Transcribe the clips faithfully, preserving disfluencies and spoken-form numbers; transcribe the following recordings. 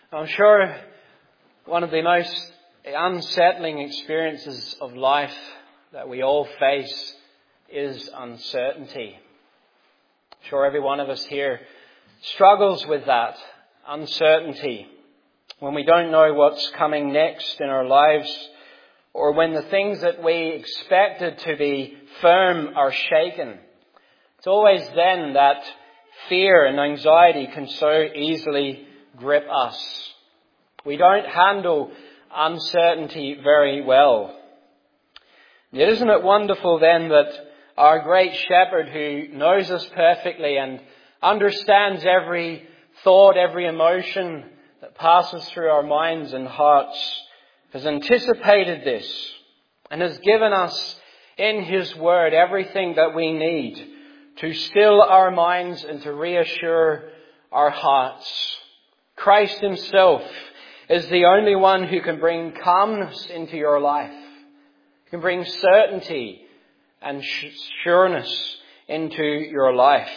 I'm sure one of the most unsettling experiences of life that we all face is uncertainty. I'm sure every one of us here struggles with that uncertainty when we don't know what's coming next in our lives, or when the things that we expected to be firm are shaken. It's always then that fear and anxiety can so easily grip us. We don't handle uncertainty very well. Yet isn't it wonderful then that our great shepherd, who knows us perfectly and understands every thought, every emotion that passes through our minds and hearts, has anticipated this and has given us in His Word everything that we need to still our minds and to reassure our hearts. Christ Himself is the only one who can bring calmness into your life, who can bring certainty and sureness into your life.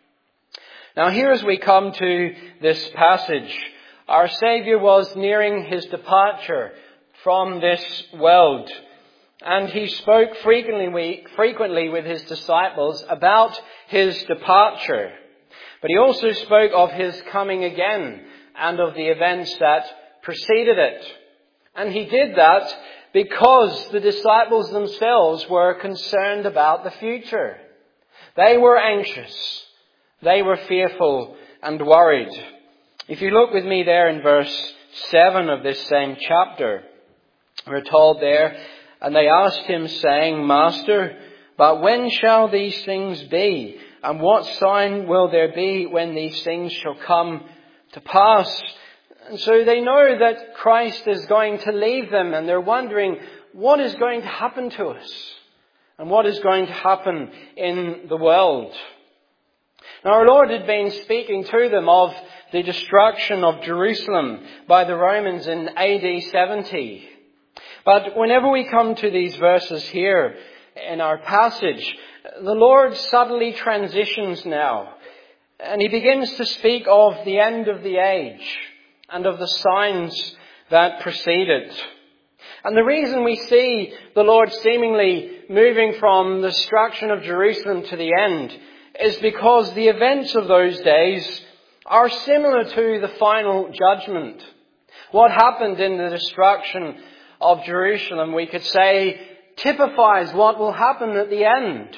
Now here, as we come to this passage, our Saviour was nearing His departure from this world, and He spoke frequently, frequently with His disciples about His departure. But He also spoke of His coming again and of the events that preceded it. And He did that because the disciples themselves were concerned about the future. They were anxious. They were fearful and worried. If you look with me there in verse seven of this same chapter, we're told there, "And they asked Him, saying, Master, but when shall these things be? And what sign will there be when these things shall come to pass?" And so they know that Christ is going to leave them, and they're wondering, what is going to happen to us? And what is going to happen in the world? Now our Lord had been speaking to them of the destruction of Jerusalem by the Romans in A D seventy. But whenever we come to these verses here in our passage, the Lord subtly transitions now, and He begins to speak of the end of the age and of the signs that preceded. And the reason we see the Lord seemingly moving from the destruction of Jerusalem to the end is because the events of those days are similar to the final judgment. What happened in the destruction of Jerusalem, we could say, typifies what will happen at the end.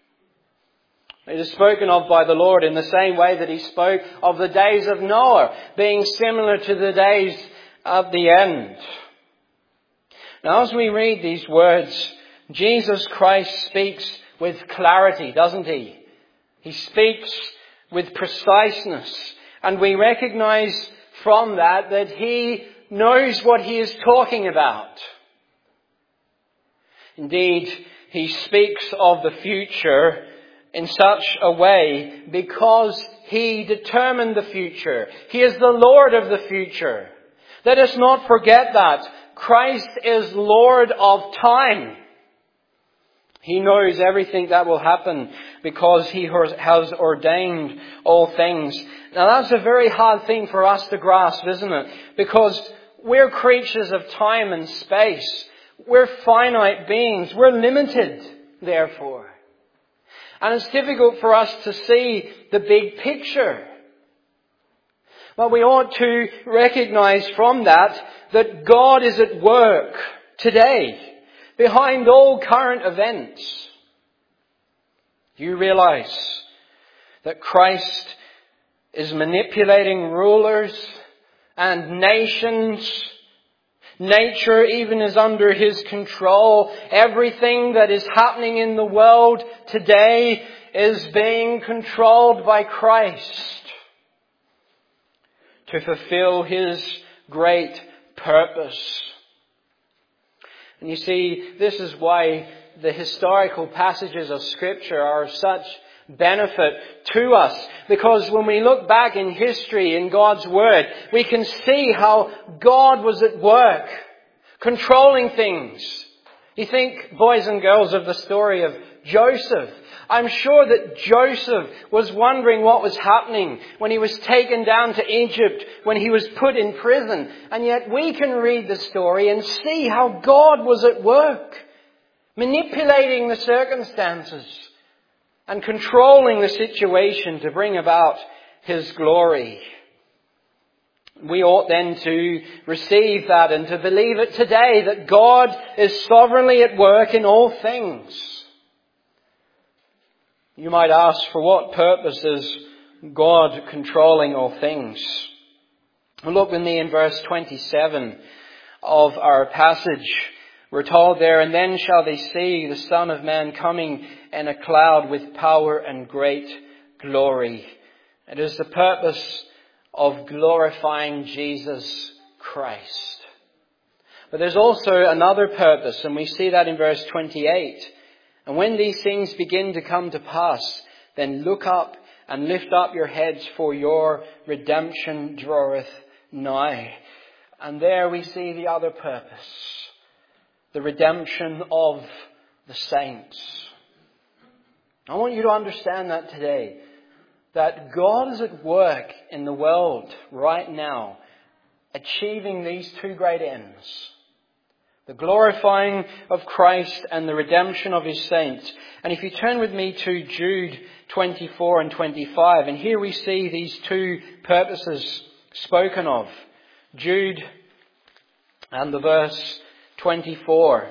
It is spoken of by the Lord in the same way that He spoke of the days of Noah being similar to the days of the end. Now, as we read these words, Jesus Christ speaks with clarity, doesn't He? He speaks with preciseness, and we recognize from that that He knows what He is talking about. Indeed, He speaks of the future in such a way because He determined the future. He is the Lord of the future. Let us not forget that. Christ is Lord of time. He knows everything that will happen because He has ordained all things. Now that's a very hard thing for us to grasp, isn't it? Because we're creatures of time and space. We're finite beings. We're limited, therefore. And it's difficult for us to see the big picture. But we ought to recognize from that that God is at work today behind all current events. Do you realize that Christ is manipulating rulers and nations? Nature even is under His control. Everything that is happening in the world today is being controlled by Christ to fulfill His great purpose. And you see, this is why the historical passages of Scripture are of such benefit to us. Because when we look back in history, in God's Word, we can see how God was at work, controlling things. You think, boys and girls, of the story of Joseph. I'm sure that Joseph was wondering what was happening when he was taken down to Egypt, when he was put in prison. And yet we can read the story and see how God was at work, manipulating the circumstances and controlling the situation to bring about His glory. We ought then to receive that and to believe it today, that God is sovereignly at work in all things. You might ask, for what purpose is God controlling all things? Well, look with me in verse twenty-seven of our passage. We're told there, and then shall they see the Son of Man coming in a cloud with power and great glory. It is the purpose of glorifying Jesus Christ. But there's also another purpose, and we see that in verse twenty-eight. And when these things begin to come to pass, then look up and lift up your heads, for your redemption draweth nigh. And there we see the other purpose, the redemption of the saints. I want you to understand that today, that God is at work in the world right now, achieving these two great ends: the glorifying of Christ and the redemption of His saints. And if you turn with me to Jude twenty-four and twenty-five, and here we see these two purposes spoken of. Jude and the verse twenty-four.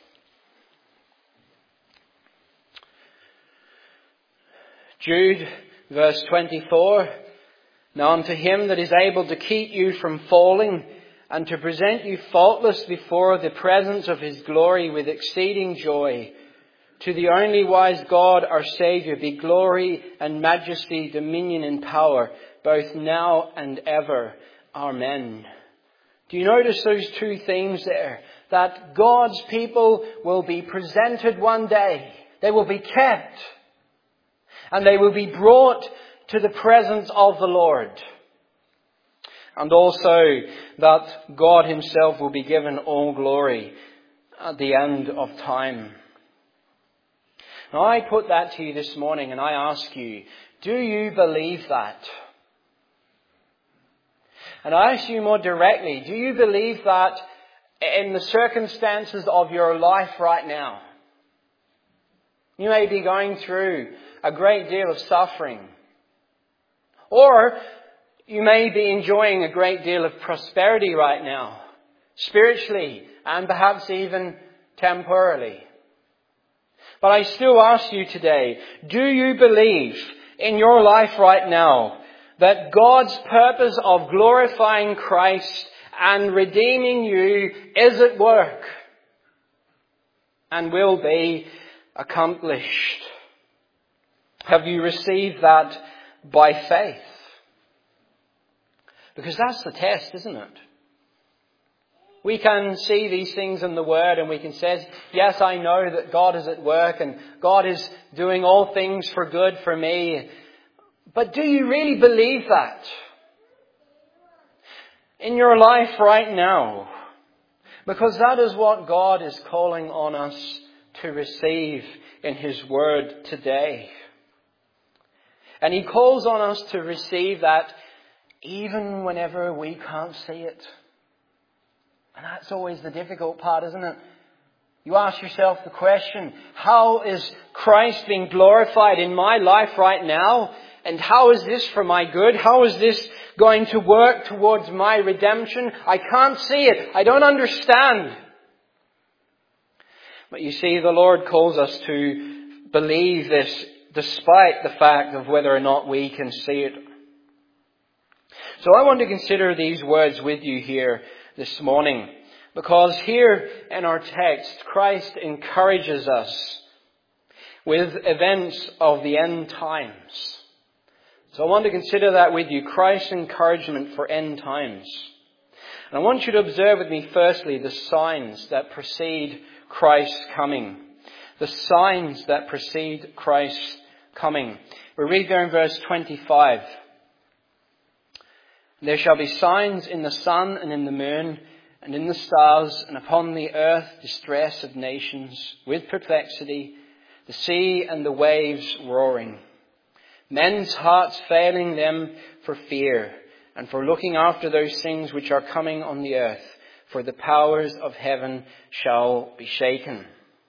Jude, verse twenty-four. Now unto Him that is able to keep you from falling, and to present you faultless before the presence of His glory with exceeding joy, to the only wise God our Saviour be glory and majesty, dominion and power, both now and ever. Amen. Do you notice those two themes there? That God's people will be presented one day. They will be kept. And they will be brought to the presence of the Lord. And also that God Himself will be given all glory at the end of time. Now I put that to you this morning and I ask you, do you believe that? And I ask you more directly, do you believe that in the circumstances of your life right now? You may be going through a great deal of suffering. Or you may be enjoying a great deal of prosperity right now, spiritually and perhaps even temporarily. But I still ask you today, do you believe in your life right now that God's purpose of glorifying Christ and redeeming you is at work and will be accomplished? Have you received that by faith? Because that's the test, isn't it? We can see these things in the Word and we can say, yes, I know that God is at work and God is doing all things for good for me. But do you really believe that? In your life right now? Because that is what God is calling on us to receive in His Word today. And He calls on us to receive that even whenever we can't see it. And that's always the difficult part, isn't it? You ask yourself the question, how is Christ being glorified in my life right now? And how is this for my good? How is this going to work towards my redemption? I can't see it. I don't understand. But you see, the Lord calls us to believe this despite the fact of whether or not we can see it. So I want to consider these words with you here this morning, because here in our text, Christ encourages us with events of the end times. So I want to consider that with you, Christ's encouragement for end times. And I want you to observe with me firstly the signs that precede Christ's coming. The signs that precede Christ's coming. We read there in verse twenty-five. There shall be signs in the sun and in the moon and in the stars, and upon the earth distress of nations with perplexity, the sea and the waves roaring, men's hearts failing them for fear and for looking after those things which are coming on the earth, for the powers of heaven shall be shaken.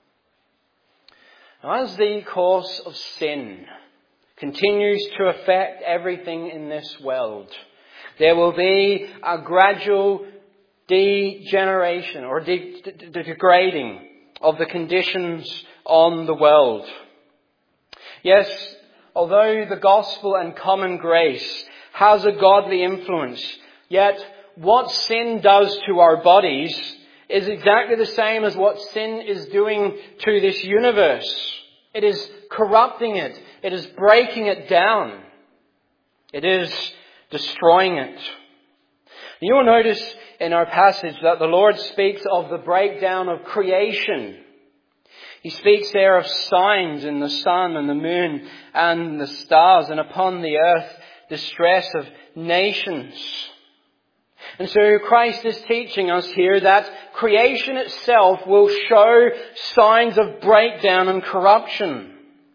Now, as the course of sin continues to affect everything in this world, there will be a gradual degeneration or de- de- degrading of the conditions on the world. Yes, although the gospel and common grace has a godly influence, yet what sin does to our bodies is exactly the same as what sin is doing to this universe. It is corrupting it. It is breaking it down. It is destroying it. You will notice in our passage that the Lord speaks of the breakdown of creation. He speaks there of signs in the sun and the moon and the stars, and upon the earth distress of nations. And so Christ is teaching us here that creation itself will show signs of breakdown and corruption.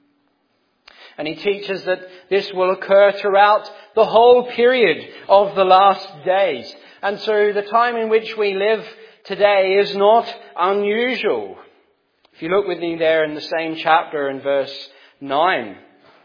And he teaches that this will occur throughout the whole period of the last days. And so the time in which we live today is not unusual. If you look with me there in the same chapter in verse nine.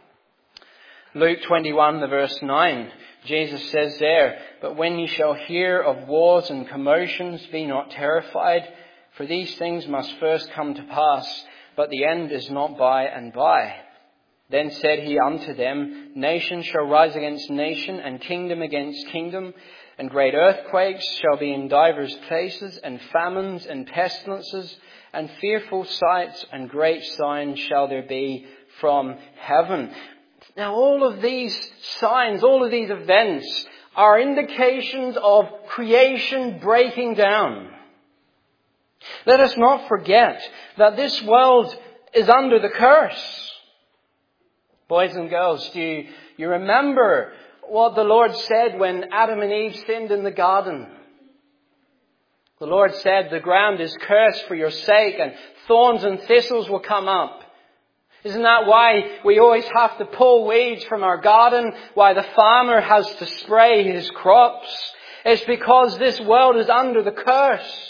Luke twenty-one, the verse nine. Jesus says there, "But when ye shall hear of wars and commotions, be not terrified, for these things must first come to pass, but the end is not by and by. Then said he unto them, Nation shall rise against nation, and kingdom against kingdom, and great earthquakes shall be in divers places, and famines and pestilences, and fearful sights and great signs shall there be from heaven." Now all of these signs, all of these events are indications of creation breaking down. Let us not forget that this world is under the curse. Boys and girls, do you, you remember what the Lord said when Adam and Eve sinned in the garden? The Lord said, "The ground is cursed for your sake, and thorns and thistles will come up." Isn't that why we always have to pull weeds from our garden? Why the farmer has to spray his crops? It's because this world is under the curse.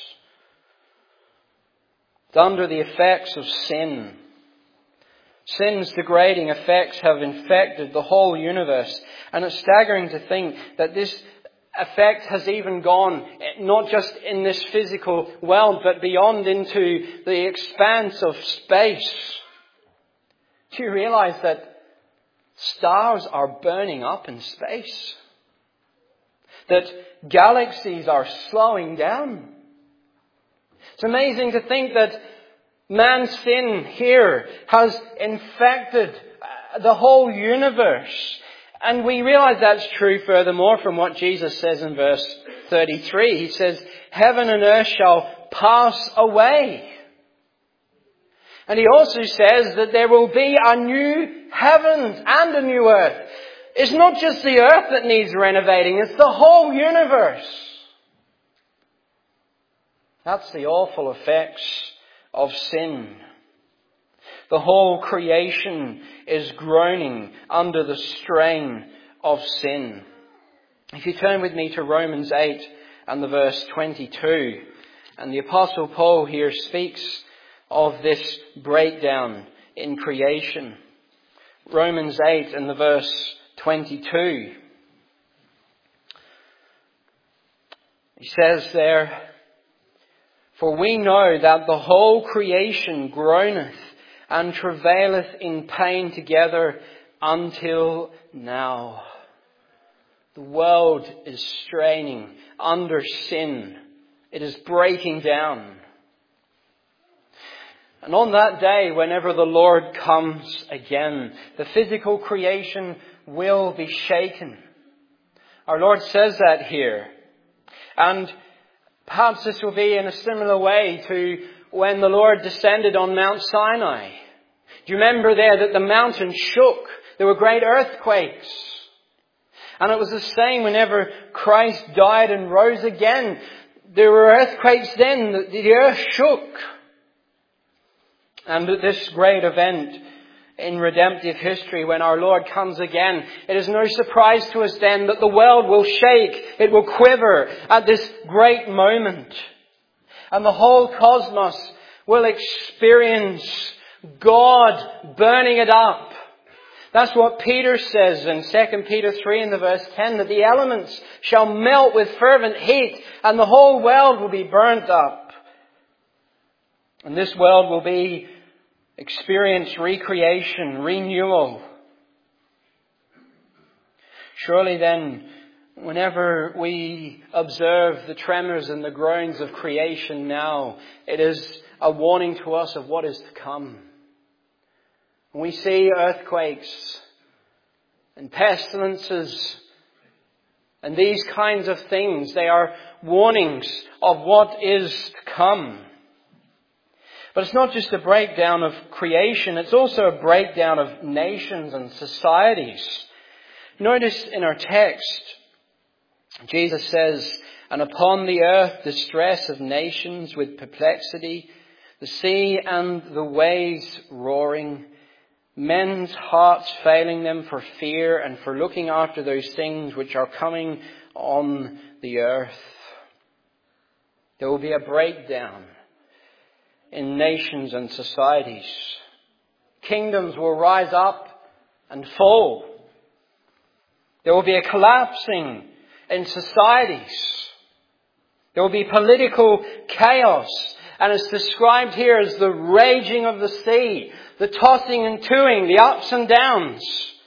It's under the effects of sin. Sin's degrading effects have infected the whole universe. And it's staggering to think that this effect has even gone not just in this physical world, but beyond into the expanse of space. Do you realize that stars are burning up in space? That galaxies are slowing down? It's amazing to think that man's sin here has infected the whole universe. And we realize that's true furthermore from what Jesus says in verse thirty-three. He says, "Heaven and earth shall pass away." And he also says that there will be a new heavens and a new earth. It's not just the earth that needs renovating, it's the whole universe. That's the awful effects of sin. The whole creation is groaning under the strain of sin. If you turn with me to Romans eight and the verse twenty-two, and the Apostle Paul here speaks of this breakdown in creation. Romans eight and the verse twenty-two. He says there, "For we know that the whole creation groaneth and travaileth in pain together until now." The world is straining under sin. It is breaking down. And on that day, whenever the Lord comes again, the physical creation will be shaken. Our Lord says that here. And perhaps this will be in a similar way to when the Lord descended on Mount Sinai. Do you remember there that the mountain shook? There were great earthquakes. And it was the same whenever Christ died and rose again. There were earthquakes then. The earth shook. And at this great event in redemptive history, when our Lord comes again, it is no surprise to us then that the world will shake, it will quiver at this great moment. And the whole cosmos will experience God burning it up. That's what Peter says in Second Peter three in the verse ten, that the elements shall melt with fervent heat and the whole world will be burnt up. And this world will be experience recreation, renewal. Surely then, whenever we observe the tremors and the groans of creation now, it is a warning to us of what is to come. When we see earthquakes and pestilences and these kinds of things, they are warnings of what is to come. But it's not just a breakdown of creation, it's also a breakdown of nations and societies. Notice in our text, Jesus says, "And upon the earth distress of nations with perplexity, the sea and the waves roaring, men's hearts failing them for fear and for looking after those things which are coming on the earth." There will be a breakdown in nations and societies. Kingdoms will rise up and fall. There will be a collapsing in societies. There will be political chaos. And it's described here as the raging of the sea, the tossing and toing, the ups and downs.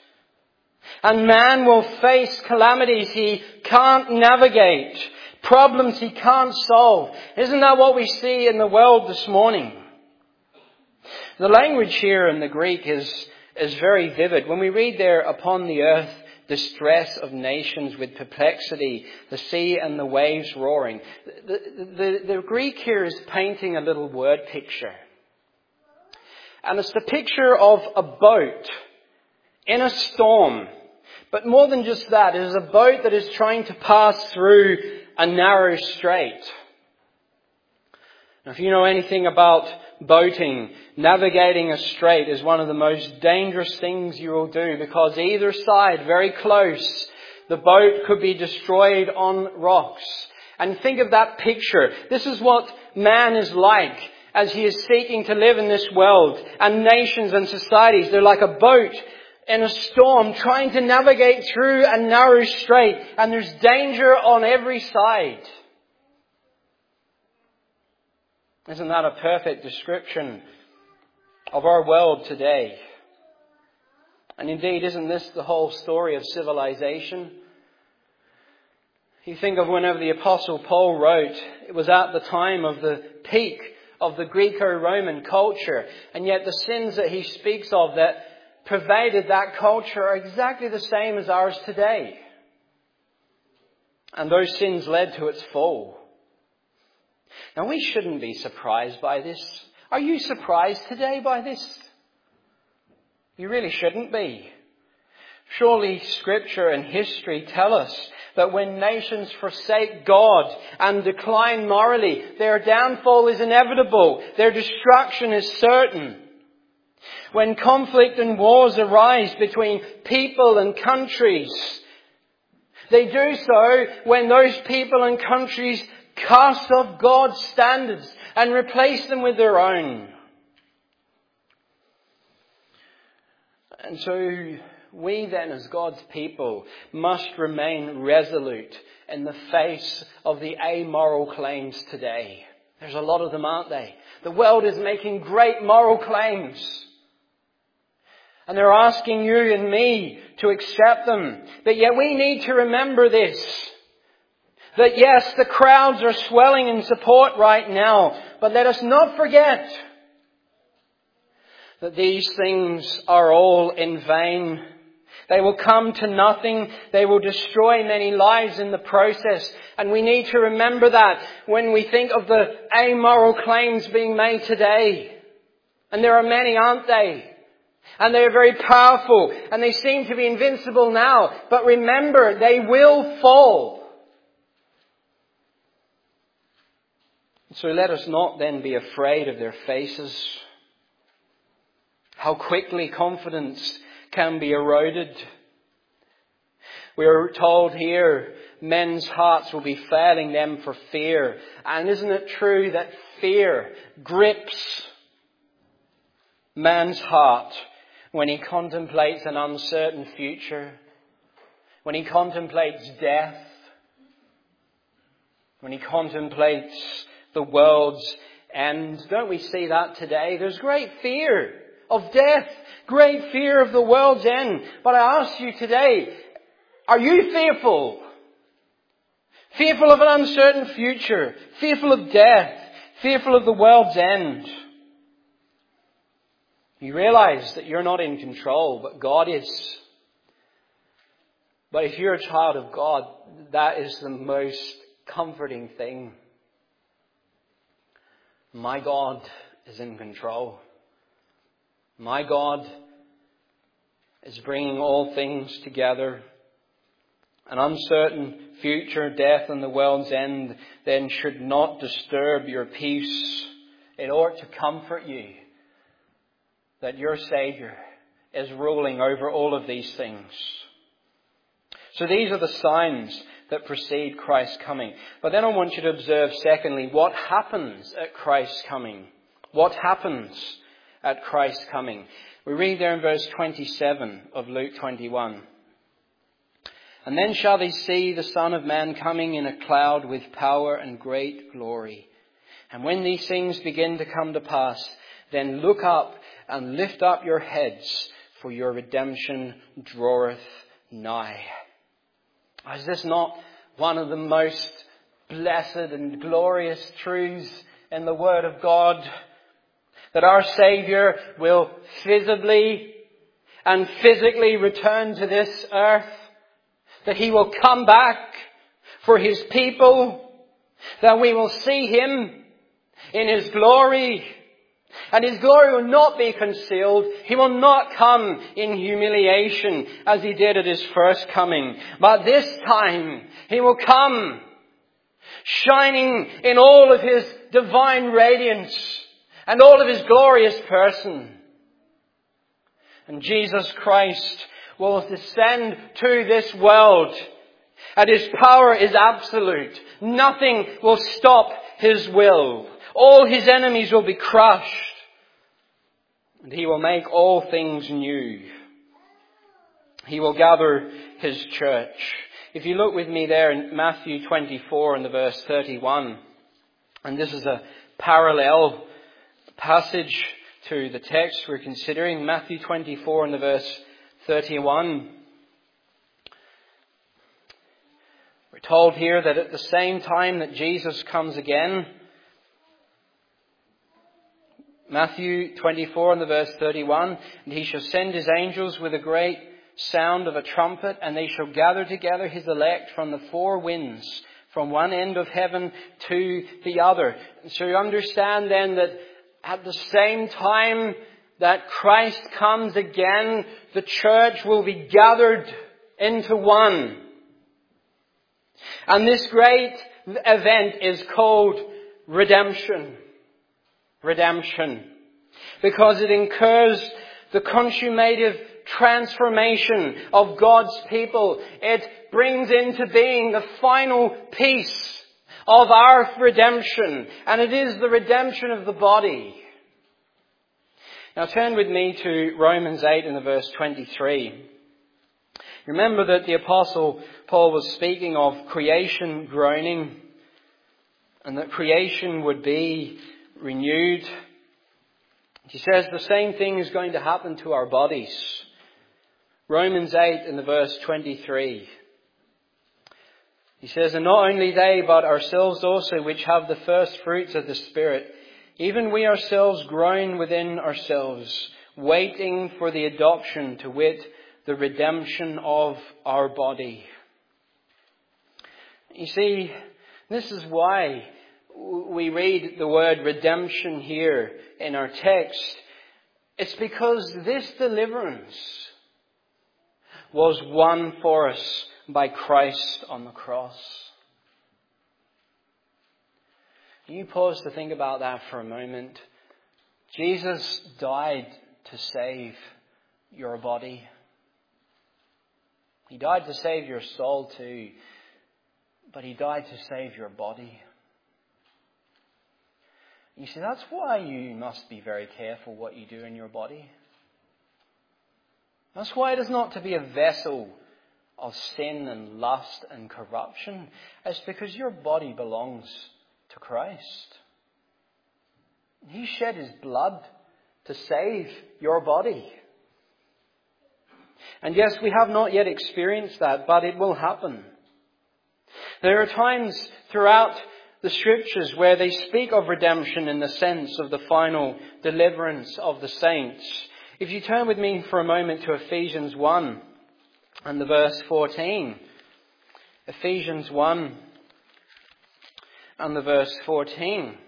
And man will face calamities he can't navigate, problems he can't solve. Isn't that what we see in the world this morning? The language here in the Greek is, is very vivid. When we read there, upon the earth, distress of nations with perplexity, the sea and the waves roaring. The, the, the Greek here is painting a little word picture. And it's the picture of a boat in a storm. But more than just that, it is a boat that is trying to pass through a narrow strait. Now, if you know anything about boating, navigating a strait is one of the most dangerous things you will do, because either side, very close, the boat could be destroyed on rocks. And think of that picture. This is what man is like as he is seeking to live in this world. And nations and societies, they're like a boat in a storm trying to navigate through a narrow strait. And there's danger on every side. Isn't that a perfect description of our world today? And indeed, isn't this the whole story of civilization? You think of whenever the Apostle Paul wrote, it was at the time of the peak of the Greco-Roman culture. And yet the sins that he speaks of that pervaded that culture are exactly the same as ours today. And those sins led to its fall. Now, we shouldn't be surprised by this. Are you surprised today by this? You really shouldn't be. Surely Scripture and history tell us that when nations forsake God and decline morally, their downfall is inevitable. Their destruction is certain. When conflict and wars arise between people and countries, they do so when those people and countries cast off God's standards and replace them with their own. And so we then, as God's people, must remain resolute in the face of the amoral claims today. There's a lot of them, aren't they? The world is making great moral claims. And they're asking you and me to accept them. But yet we need to remember this. That yes, the crowds are swelling in support right now. But let us not forget that these things are all in vain. They will come to nothing. They will destroy many lives in the process. And we need to remember that when we think of the amoral claims being made today. And there are many, aren't they? And they are very powerful. And they seem to be invincible now. But remember, they will fall. So let us not then be afraid of their faces. how quickly confidence can be eroded. We are told here men's hearts will be failing them for fear. And isn't it true that fear grips man's heart when he contemplates an uncertain future, when he contemplates death, when he contemplates the world's end? Don't we see that today? There's great fear of death, great fear of the world's end. But I ask you today, are you fearful? Fearful of an uncertain future, fearful of death, fearful of the world's end? You realize that you're not in control, but God is. But if you're a child of God, that is the most comforting thing. My God is in control. My God is bringing all things together. An uncertain future, death and the world's end, then should not disturb your peace. It ought to comfort you that your Saviour is ruling over all of these things. So these are the signs that precede Christ's coming. But then I want you to observe, secondly, what happens at Christ's coming. What happens at Christ's coming? We read there in verse twenty-seven of Luke twenty-one. And then shall they see the Son of Man coming in a cloud with power and great glory. And when these things begin to come to pass, then look up and lift up your heads, for your redemption draweth nigh. Is this not one of the most blessed and glorious truths in the Word of God? That our Saviour will visibly and physically return to this earth. That He will come back for His people. That we will see Him in His glory. And His glory will not be concealed. He will not come in humiliation as He did at His first coming. But this time He will come shining in all of His divine radiance and all of His glorious person. And Jesus Christ will descend to this world. And His power is absolute. Nothing will stop His will. All His enemies will be crushed. And He will make all things new. He will gather His church. If you look with me there in Matthew twenty-four and the verse thirty-one. And this is a parallel passage to the text we're considering. Matthew twenty-four and the verse thirty-one. We're told here that at the same time that Jesus comes again, Matthew twenty-four and the verse thirty-one, and He shall send His angels with a great sound of a trumpet, and they shall gather together His elect from the four winds, from one end of heaven to the other. And so you understand then that at the same time that Christ comes again, the church will be gathered into one. And this great event is called redemption. Redemption. Because it incurs the consummative transformation of God's people. It brings into being the final piece of our redemption. And it is the redemption of the body. Now turn with me to Romans eight and the verse twenty-three. Remember that the Apostle Paul was speaking of creation groaning, and that creation would be renewed. He says the same thing is going to happen to our bodies. Romans eight and the verse twenty-three. He says, and not only they, but ourselves also, which have the first fruits of the Spirit, even we ourselves groan within ourselves, waiting for the adoption, to wit, the redemption of our body. You see, this is why we read the word redemption here in our text. It's because this deliverance was won for us by Christ on the cross. You pause to think about that for a moment. Jesus died to save your body. He died to save your soul too, but He died to save your body. You see, that's why you must be very careful what you do in your body. That's why it is not to be a vessel of sin and lust and corruption. It's because your body belongs to Christ. He shed His blood to save your body. And yes, we have not yet experienced that, but it will happen. There are times throughout the Scriptures where they speak of redemption in the sense of the final deliverance of the saints. If you turn with me for a moment to Ephesians one and the verse fourteen. Ephesians one and the verse fourteen.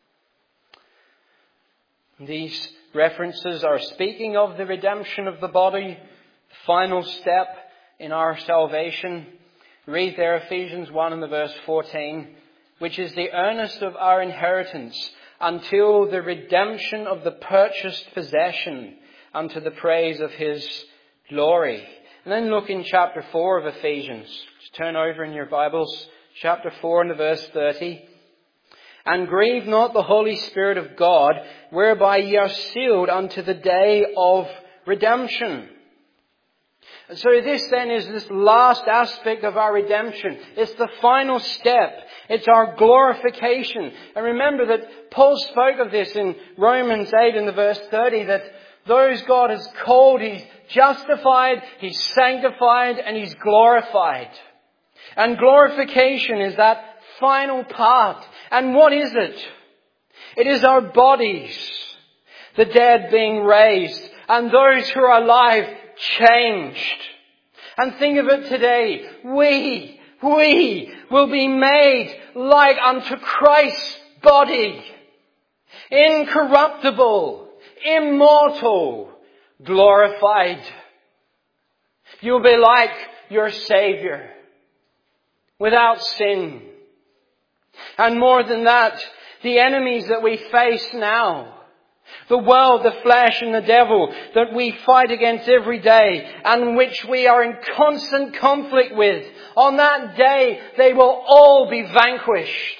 These references are speaking of the redemption of the body, the final step in our salvation. Read there Ephesians one and the verse fourteen, which is the earnest of our inheritance until the redemption of the purchased possession unto the praise of His glory. And then look in chapter four of Ephesians. Just turn over in your Bibles. Chapter four and the verse thirty. And grieve not the Holy Spirit of God, whereby ye are sealed unto the day of redemption. And so this then is this last aspect of our redemption. It's the final step. It's our glorification. And remember that Paul spoke of this in Romans eight and the verse thirty, that those God has called, He's justified, He's sanctified, and He's glorified. And glorification is that final part. And what is it? It is our bodies, the dead being raised, and those who are alive changed. And think of it today. We, we will be made like unto Christ's body. Incorruptible, immortal, glorified. You'll be like your Saviour, without sin. And more than that, the enemies that we face now, the world, the flesh and the devil that we fight against every day and which we are in constant conflict with, on that day they will all be vanquished.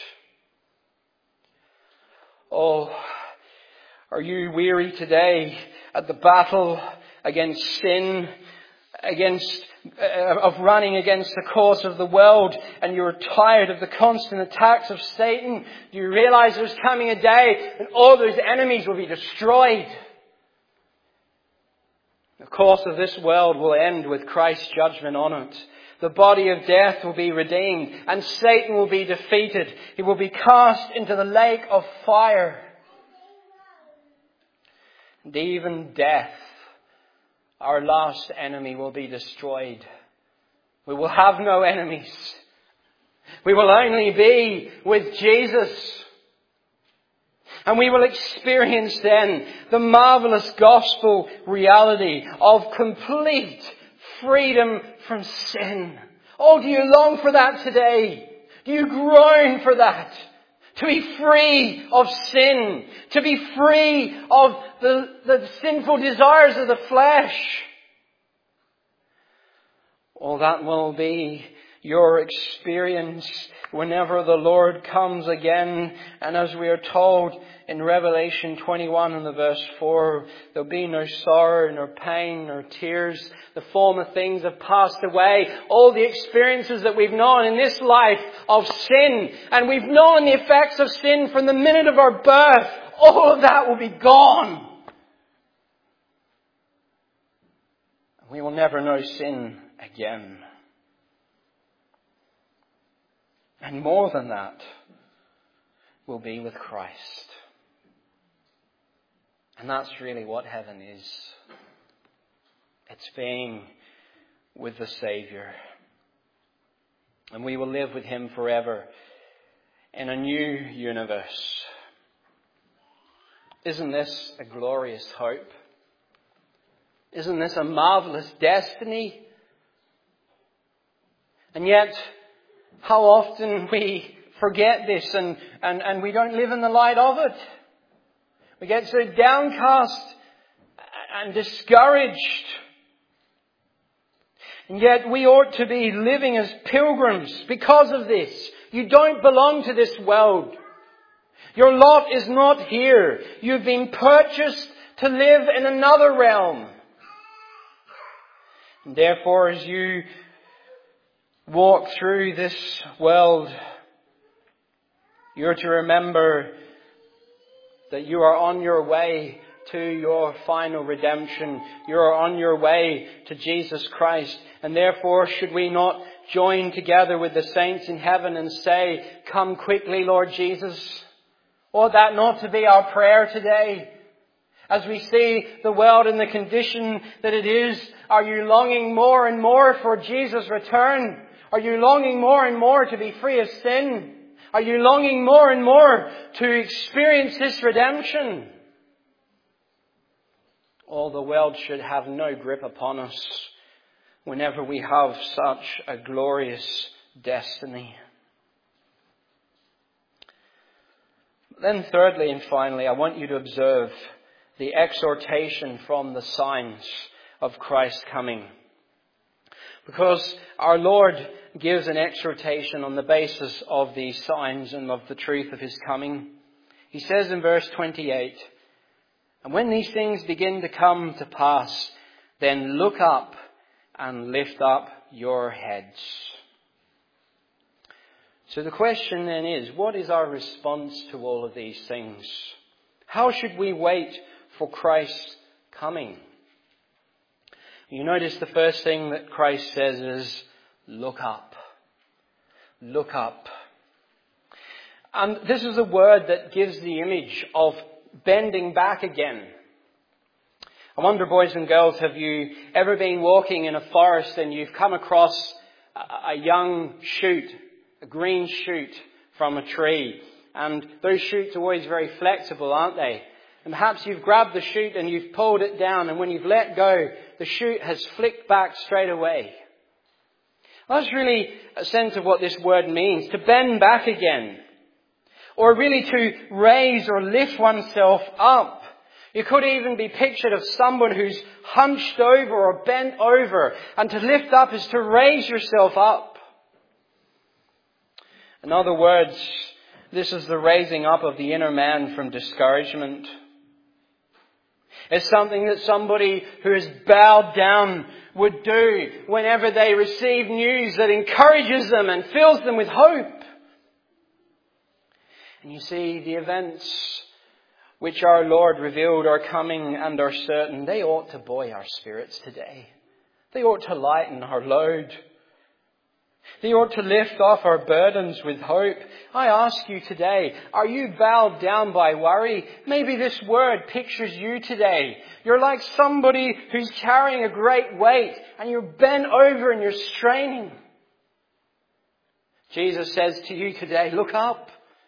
Oh, are you weary today at the battle against sin, against uh, of running against the course of the world, and you're tired of the constant attacks of Satan? Do you realize there's coming a day when all those enemies will be destroyed? The course of this world will end with Christ's judgment on it. The body of death will be redeemed, and Satan will be defeated. He will be cast into the lake of fire. And even death, our last enemy, will be destroyed. We will have no enemies. We will only be with Jesus. And we will experience then the marvelous gospel reality of complete freedom from sin. Oh, do you long for that today? Do you groan for that? To be free of sin. To be free of the, the sinful desires of the flesh. Oh, that will be your experience whenever the Lord comes again. And as we are told in Revelation twenty-one and the verse four, there'll be no sorrow, nor pain, nor tears. The former things have passed away. All the experiences that we've known in this life of sin, and we've known the effects of sin from the minute of our birth, all of that will be gone. We will never know sin again. And more than that, we'll be with Christ. And that's really what heaven is. It's being with the Saviour. And we will live with Him forever in a new universe. Isn't this a glorious hope? Isn't this a marvellous destiny? And yet, how often we forget this and, and, and we don't live in the light of it. We get so downcast and discouraged. And yet we ought to be living as pilgrims because of this. You don't belong to this world. Your lot is not here. You've been purchased to live in another realm. And therefore, as you walk through this world, you're to remember that you are on your way to your final redemption. You are on your way to Jesus Christ. And therefore, should we not join together with the saints in heaven and say, "Come quickly, Lord Jesus"? Ought that not to be our prayer today? As we see the world in the condition that it is, are you longing more and more for Jesus' return? Are you longing more and more to be free of sin? Are you longing more and more to experience this redemption? All the world should have no grip upon us whenever we have such a glorious destiny. Then thirdly and finally, I want you to observe the exhortation from the signs of Christ's coming. Because our Lord gives an exhortation on the basis of these signs and of the truth of His coming. He says in verse twenty-eight, "And when these things begin to come to pass, then look up and lift up your heads." So the question then is, what is our response to all of these things? How should we wait for Christ's coming? You notice the first thing that Christ says is, look up. Look up. And this is a word that gives the image of bending back again. I wonder, boys and girls, have you ever been walking in a forest and you've come across a young shoot, a green shoot from a tree? And those shoots are always very flexible, aren't they? And perhaps you've grabbed the shoot and you've pulled it down, and when you've let go, the shoot has flicked back straight away. Well, that's really a sense of what this word means, to bend back again. Or really to raise or lift oneself up. You could even be pictured of someone who's hunched over or bent over. And to lift up is to raise yourself up. In other words, this is the raising up of the inner man from discouragement. It's something that somebody who is bowed down would do whenever they receive news that encourages them and fills them with hope. And you see, the events which our Lord revealed are coming and are certain. They ought to buoy our spirits today. They ought to lighten our load. They ought to lift off our burdens with hope. I ask you today, are you bowed down by worry? Maybe this word pictures you today. You're like somebody who's carrying a great weight and you're bent over and you're straining. Jesus says to you today, look up.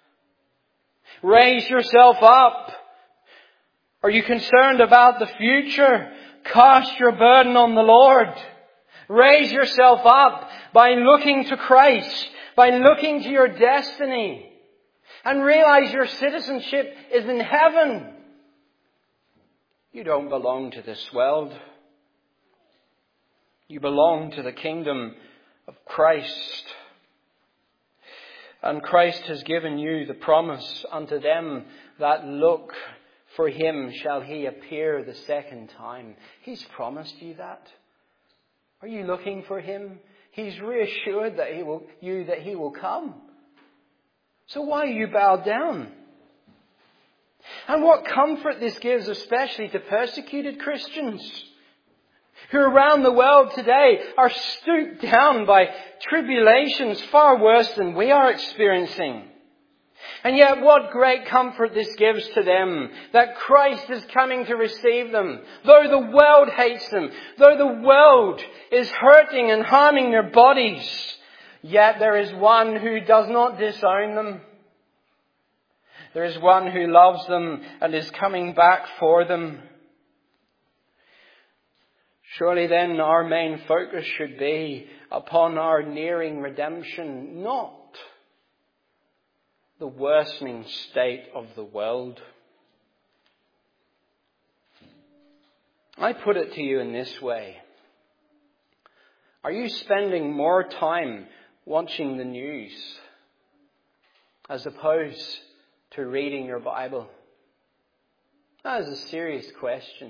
Raise yourself up. Are you concerned about the future? Cast your burden on the Lord. Raise yourself up by looking to Christ, by looking to your destiny, and realize your citizenship is in heaven. You don't belong to this world. You belong to the kingdom of Christ. And Christ has given you the promise, unto them that look for Him shall He appear the second time. He's promised you that. Are you looking for Him? He's reassured that he will, you that He will come. So why are you bowed down? And what comfort this gives, especially to persecuted Christians who around the world today are stooped down by tribulations far worse than we are experiencing. And yet what great comfort this gives to them, that Christ is coming to receive them. Though the world hates them, though the world is hurting and harming their bodies, yet there is one who does not disown them. There is one who loves them and is coming back for them. Surely then our main focus should be upon our nearing redemption, not the worsening state of the world. I put it to you in this way. Are you spending more time watching the news as opposed to reading your Bible? That is a serious question.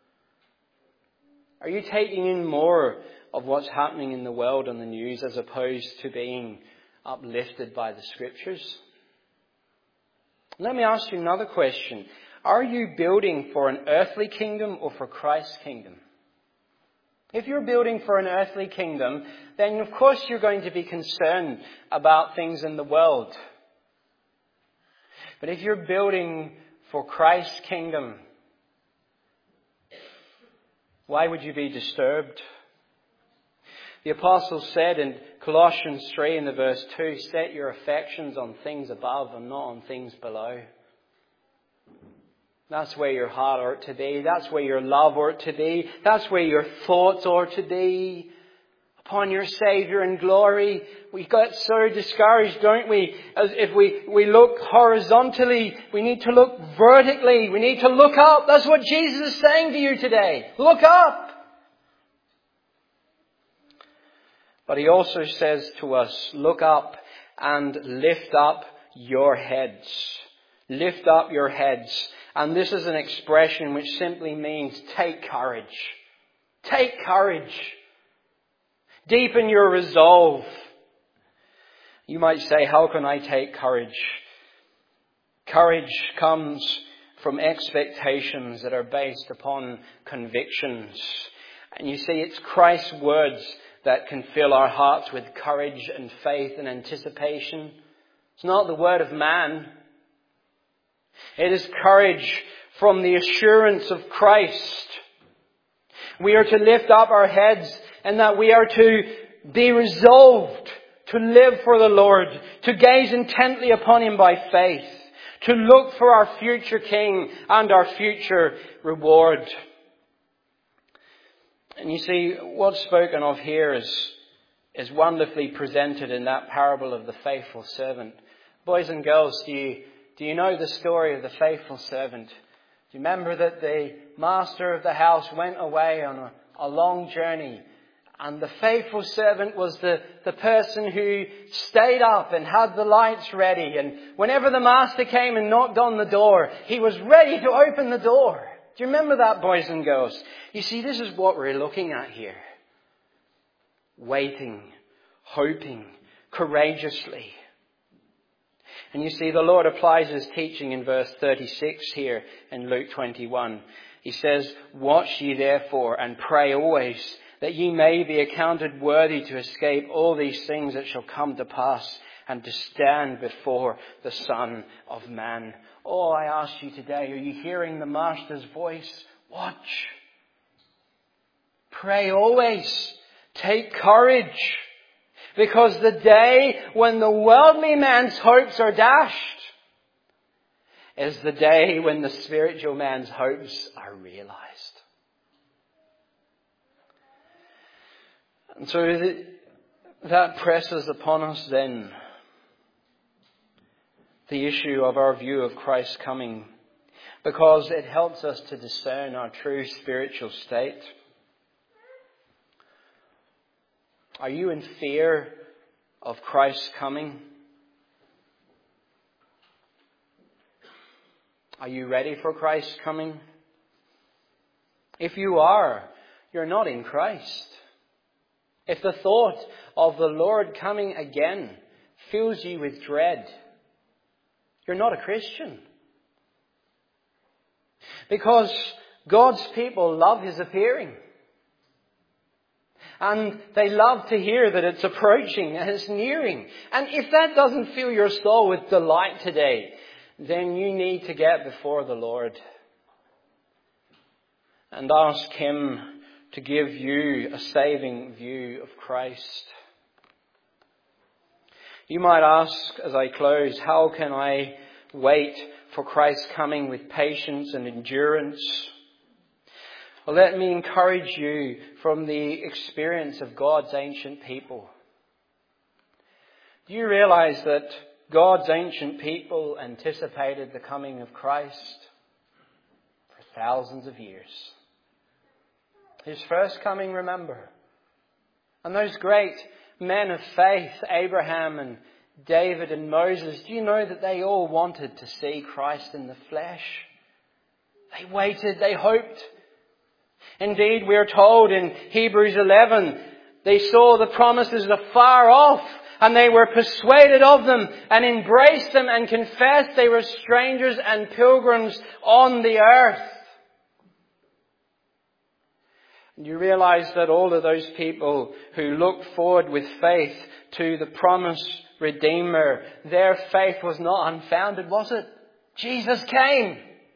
Are you taking in more of what's happening in the world on the news as opposed to being uplifted by the Scriptures? Let me ask you another question. Are you building for an earthly kingdom or for Christ's kingdom? If you're building for an earthly kingdom, then of course you're going to be concerned about things in the world. But if you're building for Christ's kingdom, why would you be disturbed? The apostle said in Colossians three in the verse two, set your affections on things above and not on things below. That's where your heart ought to be. That's where your love ought to be. That's where your thoughts ought to be. Upon your Saviour in glory. We get so discouraged, don't we? As if we, we look horizontally, we need to look vertically. We need to look up. That's what Jesus is saying to you today. Look up. But he also says to us, look up and lift up your heads. Lift up your heads. And this is an expression which simply means take courage. Take courage. Deepen your resolve. You might say, how can I take courage? Courage comes from expectations that are based upon convictions. And you see, it's Christ's words that can fill our hearts with courage and faith and anticipation. It's not the word of man. It is courage from the assurance of Christ. We are to lift up our heads and that we are to be resolved to live for the Lord, to gaze intently upon Him by faith, to look for our future King and our future reward. And you see, what's spoken of here is, is wonderfully presented in that parable of the faithful servant. Boys and girls, do you, do you know the story of the faithful servant? Do you remember that the master of the house went away on a, a long journey? And the faithful servant was the, the person who stayed up and had the lights ready. And whenever the master came and knocked on the door, he was ready to open the door. Do you remember that, boys and girls? You see, this is what we're looking at here. Waiting, hoping, courageously. And you see, the Lord applies His teaching in verse thirty-six here in Luke twenty-one. He says, watch ye therefore and pray always, that ye may be accounted worthy to escape all these things that shall come to pass, and to stand before the Son of Man. Oh, I ask you today, are you hearing the Master's voice? Watch. Pray always. Take courage. Because the day when the worldly man's hopes are dashed is the day when the spiritual man's hopes are realized. And so that presses upon us then the issue of our view of Christ's coming, because it helps us to discern our true spiritual state. Are you in fear of Christ's coming? Are you ready for Christ's coming? If you are, you're not in Christ. If the thought of the Lord coming again fills you with dread, you're not a Christian. Because God's people love His appearing. And they love to hear that it's approaching and it's nearing. And if that doesn't fill your soul with delight today, then you need to get before the Lord and ask Him to give you a saving view of Christ. You might ask as I close, how can I wait for Christ's coming with patience and endurance? Well, let me encourage you from the experience of God's ancient people. Do you realize that God's ancient people anticipated the coming of Christ for thousands of years? His first coming, remember. And those great men of faith, Abraham and David and Moses, do you know that they all wanted to see Christ in the flesh? They waited, they hoped. Indeed, we are told in Hebrews eleven, they saw the promises afar off, and they were persuaded of them and embraced them and confessed they were strangers and pilgrims on the earth. And you realize that all of those people who looked forward with faith to the promised Redeemer, their faith was not unfounded, was it? Jesus came.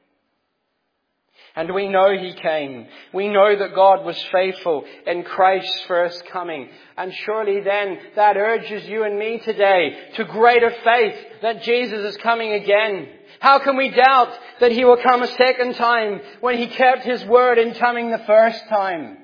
And we know He came. We know that God was faithful in Christ's first coming. And surely then that urges you and me today to greater faith that Jesus is coming again. How can we doubt that He will come a second time when He kept His word in coming the first time?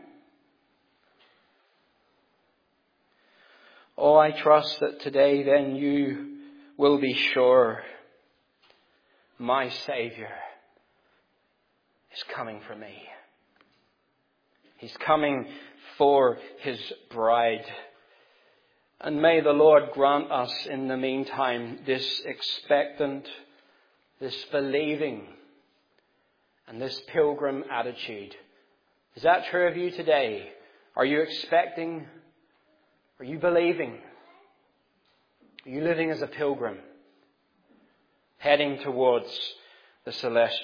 Oh, I trust that today then you will be sure my Saviour is coming for me. He's coming for His bride. And may the Lord grant us in the meantime this expectant, this believing, and this pilgrim attitude. Is that true of you today? Are you expecting? Are you believing? Are you living as a pilgrim, heading towards the celestial